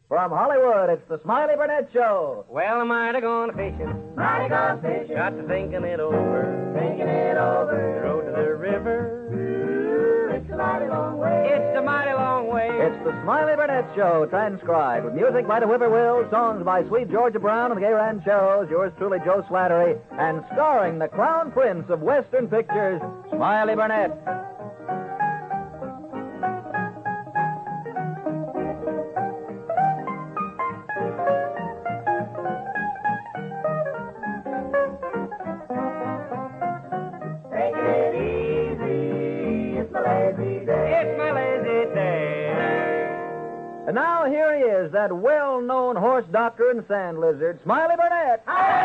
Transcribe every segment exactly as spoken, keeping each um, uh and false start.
From Hollywood, it's the Smiley Burnett Show. Well, I might have gone fishing. Might have gone fishing. Got to thinking it over. Thinking it over. Rode to the river. Ooh, it's a mighty long way. It's a mighty long way. It's the Smiley Burnett Show, transcribed with music by the Whippoorwills, songs by Sweet Georgia Brown and the Gay Rancheros, yours truly, Joe Slattery, and starring the Crown Prince of Western Pictures, Smiley Burnett. And now here he is, that well-known horse doctor and sand lizard, Smiley Burnett.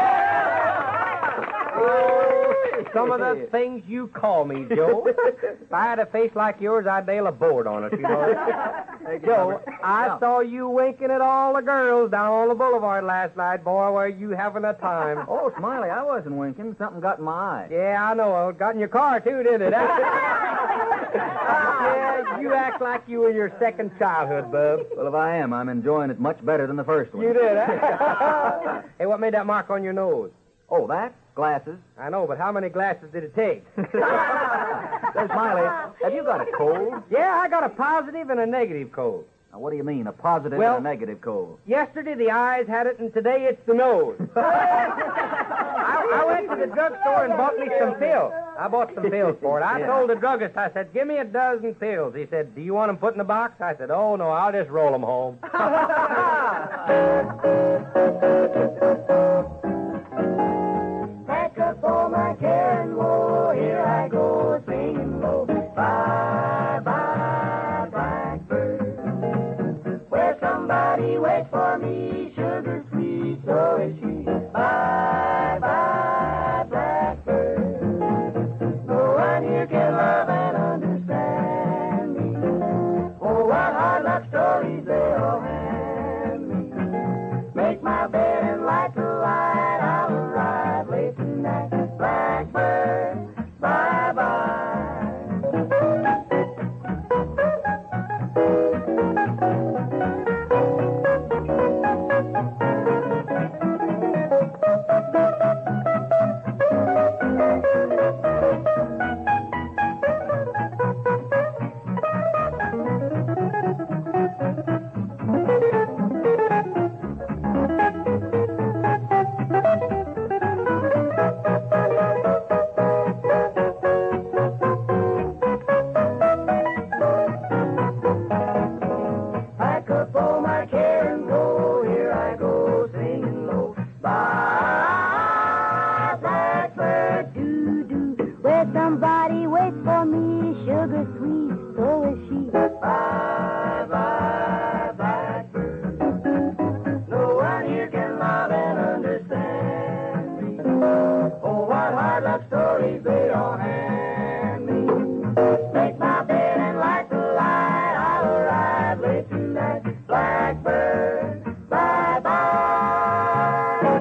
Oh, some of the things you call me, Joe. If I had a face like yours, I'd nail a board on it, you know. Hey, Joe, I Yeah. saw you winking at all the girls down on the boulevard last night. Boy, were you having a time. Oh, Smiley, I wasn't winking. Something got in my eye. Yeah, I know. It got in your car, too, didn't it? Yeah, you act like you were your second childhood, bub. Well, if I am, I'm enjoying it much better than the first one. You did, huh? Hey, what made that mark on your nose? Oh, that? Glasses. I know, but how many glasses did it take? Say, Smiley, have you got a cold? Yeah, I got a positive and a negative cold. Now, what do you mean, a positive Well- and a negative cold? Yesterday the eyes had it, and today it's the nose. I, I went to the drugstore and bought me some pills. I bought some pills for it. I Yeah. told the druggist, I said, give me a dozen pills. He said, do you want them put in a box? I said, oh, no, I'll just roll them home. Pack up all my care and woe. Here I go singing low. Bye, bye, blackbird. Where somebody waits for me, sugar sweet, so is she. Bye, bye, blackbird. No one here can love and understand me. Oh, what hard luck stories they all hand me. Make my bed and light the light. I'll arrive late tonight. Blackbird, bye-bye. Pack up all my care and go. Here I go singing low. Bye, blackbird, doo-doo. Where somebody waits for me, sugar sweet, so is she. Bye, bye, blackbird. No one here can love and understand me. Oh, what hard luck stories they all hand me. Make my bed and light the light. I'll arrive late tonight. Blackbird, bye-bye.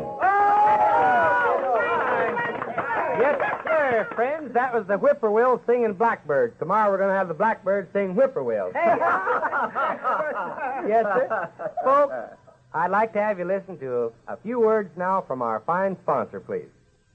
Yes, sir, friends. That was the whippoorwill singing blackbird. Tomorrow we're going to have the blackbird sing whippoorwill. Yes, sir. Folks, I'd like to have you listen to a, a few words now from our fine sponsor, please.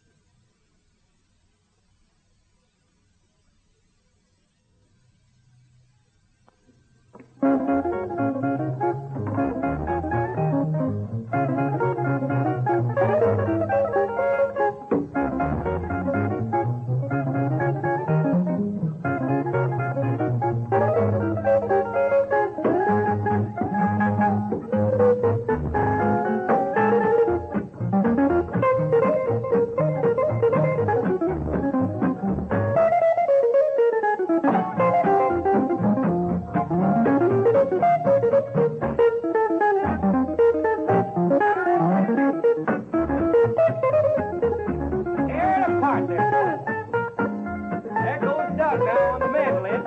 Tear it apart there, fellas. There goes Doug now on the mandolin.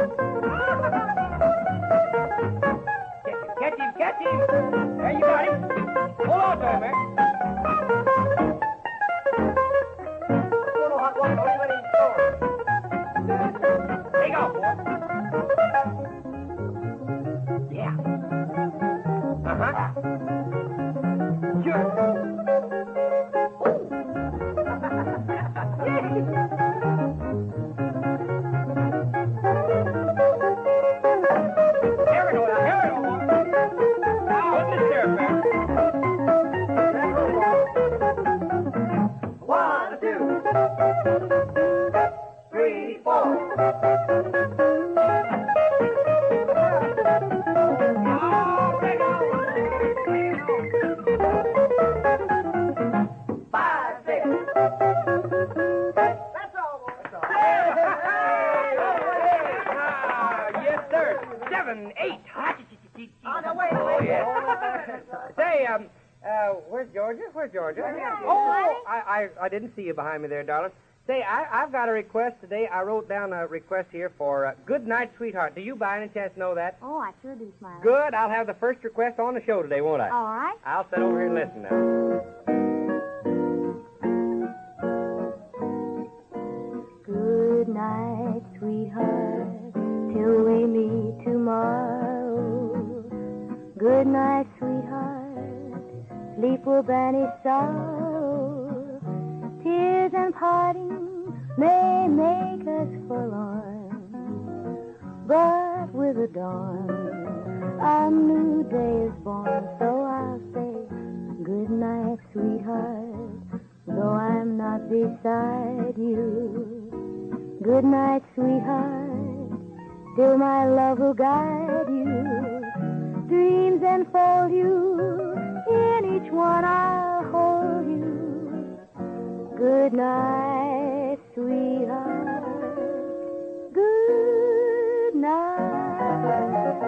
Catch him, catch him, catch him. There you got him. Hold on to him, man. Take off, boy. Yeah. Uh-huh. Sure. Here we go now, here we go. Now, what's this here, man? One, two, three, four. Five, six. That's all. That's all. Ah, yes, sir. Seven, eight. Oh, no, wait, Oh, wait. yeah. Say, um, uh, where's Georgia? Where's Georgia? Oh, I, I, I didn't see you behind me there, darling. Say, I, I've got a request today. I wrote down a request here for uh, Good Night, Sweetheart. Do you by any chance know that? Oh, I sure do, Smiley. Good. I'll have the first request on the show today, won't I? All right. I'll sit over here and listen now. Good night, sweetheart, till we meet tomorrow. Good night, sweetheart, sleep will banish sorrow. Tears and parting may make us forlorn, but with the dawn, a new day is born. So I'll say good night, sweetheart, though I'm not beside you. Good night, sweetheart, still my love will guide you. Dreams enfold you, in each one I'll hold you. Good night, sweetheart, good night.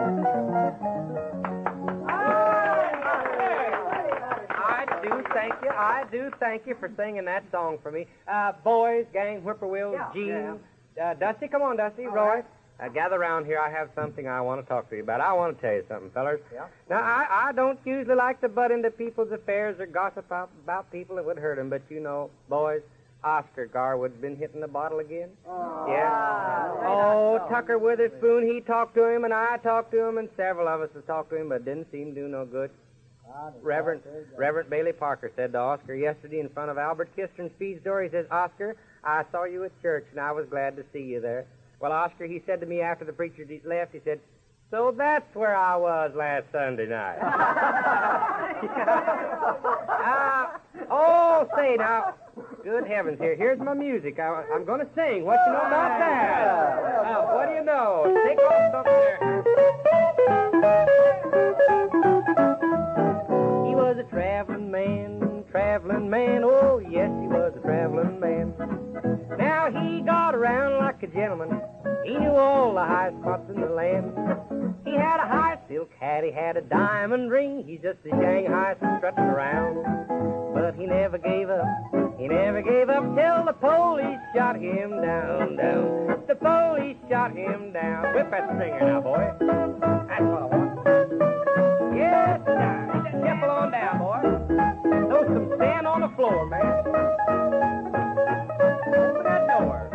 I do thank you. I do thank you for singing that song for me. Uh, boys, gang, whippoorwills, Yeah, Gene, uh, Dusty, come on, Dusty, Roy. Uh, gather around here. I have something I want to talk to you about. I want to tell you something, fellers. Yeah. Now, I, I don't usually like to butt into people's affairs or gossip about, about people that would hurt them, but you know, boys, Oscar Garwood's been hitting the bottle again. Oh. Yeah. Oh, Oh, that's Tucker Witherspoon, he talked to him, and I talked to him, and several of us have talked to him, but it didn't seem to do no good. Reverend Reverend Bailey Parker said to Oscar yesterday in front of Albert Kistron's feed store, he says, Oscar, I saw you at church, and I was glad to see you there. Well, Oscar, he said to me after the preacher left, he said, so that's where I was last Sunday night. uh, oh, say now, good heavens, here, here's my music. I, I'm going to sing. What you know about that? Uh, what do you know? Take off something there. He was a traveling man, traveling man. Oh, yes, he was a traveling man. Now he got around like a gentleman. He knew all the high spots in the land. He had a high silk hat, he had a diamond ring. He's just a Shanghai strutting around. But he never gave up, he never gave up till the police shot him down, down. The police shot him down. Whip that stringer now, boy. That's what I want. Yes, now. Get that temple on down, boy. Throw some sand on the floor, man. Open that door.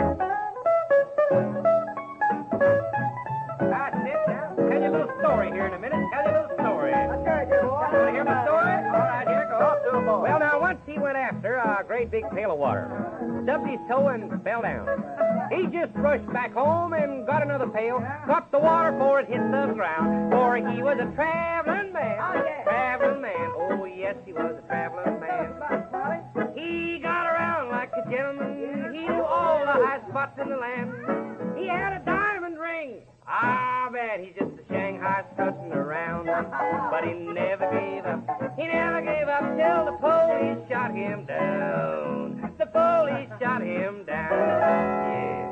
That's it now. Tell you a little story here in a minute. Tell you a little story. That's right, dear boy. Want to hear my story? All right, here goes. Well, now, once he went after a great big pail of water, stubbed his toe and fell down. He just rushed back home and got another pail, caught the water before it hit the ground, for he was a traveling man. Oh, yeah. Traveling man. Oh, yes, he was a traveling man. He got around like a gentleman. He knew all the high spots in the land. He had a diamond ring. Ah, man, he's just a Shanghai strutting around. But he never gave up. He never gave up till the police shot him down. The police shot him down. Yeah.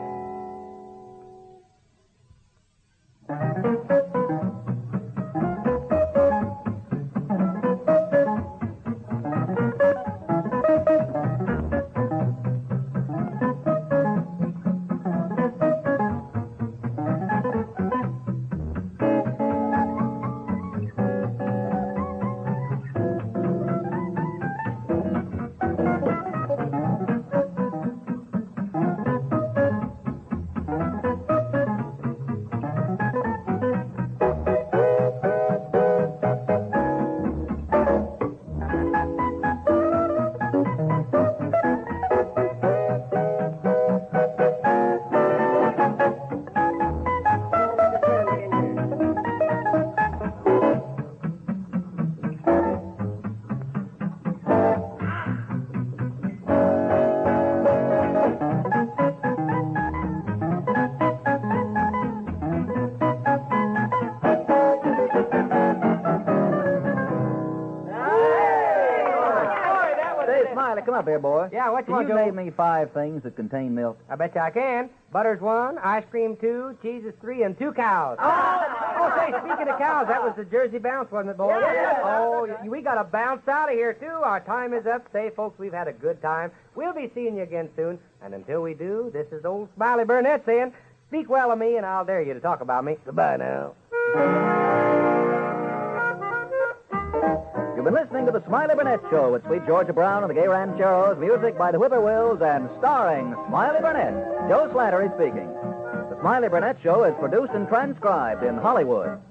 Smiley, come up here, boy. Yeah, what you Can want, you Joe? name me five things that contain milk? I bet you I can. Butter's one, ice cream two, cheese is three, and two cows. Oh! Oh, say, speaking of cows, that was the Jersey bounce, wasn't it, boy? Yeah. Oh, y- we got to bounce out of here, too. Our time is up. Say, folks, we've had a good time. We'll be seeing you again soon. And until we do, this is old Smiley Burnett saying, speak well of me, and I'll dare you to talk about me. Goodbye now. You've been listening to the Smiley Burnett Show with Sweet Georgia Brown and the Gay Rancheros, music by the Whippoorwills, and starring Smiley Burnett. Joe Slattery speaking. The Smiley Burnett Show is produced and transcribed in Hollywood.